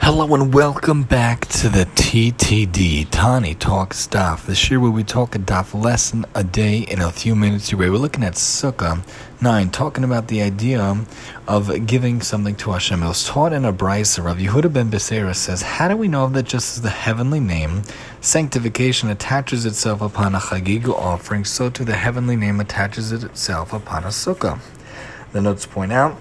Hello and welcome back to the TTD, Tani Talks Daf. This year where we talk a Daf lesson a day in a few minutes. We're looking at Sukkah 9, talking about the idea of giving something to Hashem. It was taught in a Brisa. Rav Yehuda ben Beseira says, how do we know that just as the heavenly name, sanctification attaches itself upon a Chagiga offering, so too the heavenly name attaches itself upon a Sukkah? The notes point out,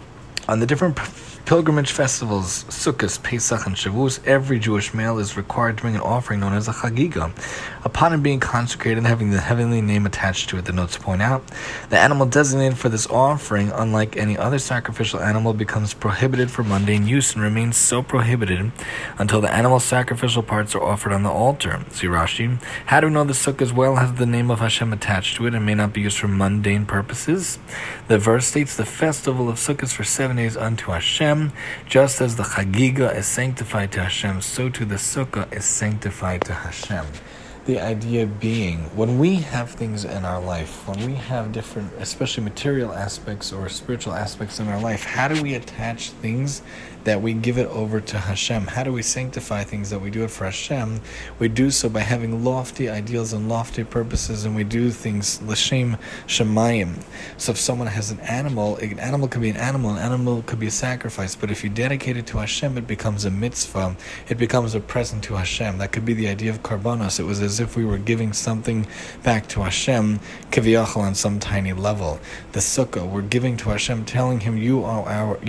on the different pilgrimage festivals, Sukkot, Pesach, and Shavuos, every Jewish male is required to bring an offering known as a Chagiga. Upon it being consecrated and having the heavenly name attached to it, the notes point out, the animal designated for this offering, unlike any other sacrificial animal, becomes prohibited for mundane use and remains so prohibited until the animal's sacrificial parts are offered on the altar. See Rashi, how do we know the Sukkah as well has the name of Hashem attached to it and may not be used for mundane purposes? The verse states, the festival of Sukkot is for 7 days unto Hashem. Just as the Chagiga is sanctified to Hashem, so too the Sukkah is sanctified to Hashem. The idea being, when we have things in our life, when we have different, especially material aspects or spiritual aspects in our life, how do we attach things that we give it over to Hashem? How do we sanctify things that we do it for Hashem? We do so by having lofty ideals and lofty purposes, and we do things l'shem shemayim. So if someone has an animal could be an animal could be a sacrifice, but if you dedicate it to Hashem, it becomes a mitzvah, it becomes a present to Hashem. That could be the idea of karbanos. It was as if we were giving something back to Hashem, kiviyachal, on some tiny level. The Sukkah, we're giving to Hashem, telling Him, you are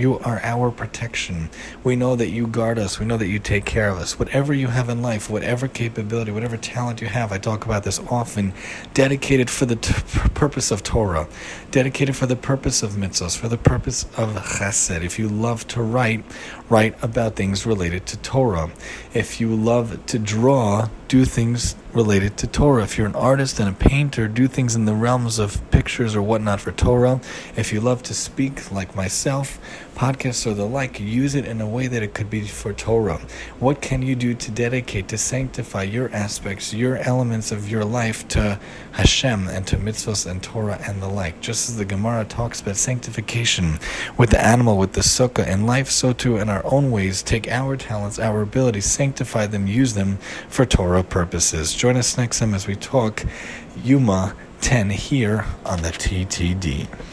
our protection. We know that you guard us. We know that you take care of us. Whatever you have in life, whatever capability, whatever talent you have, I talk about this often, dedicated for the purpose of Torah, dedicated for the purpose of mitzvahs, for the purpose of chesed. If you love to write about things related to Torah. If you love to draw, do things related to Torah. If you're an artist and a painter, do things in the realms of pictures or whatnot for Torah. If you love to speak, like myself, podcasts or the like, use it in a way that it could be for Torah. What can you do to dedicate, to sanctify your aspects, your elements of your life to Hashem and to mitzvahs and Torah and the like? Just as the Gemara talks about sanctification with the animal, with the Sukkah in life, so too in our own ways, take our talents, our abilities, sanctify them, use them for Torah purposes. Join us next time as we talk Yuma 10 here on the TTD.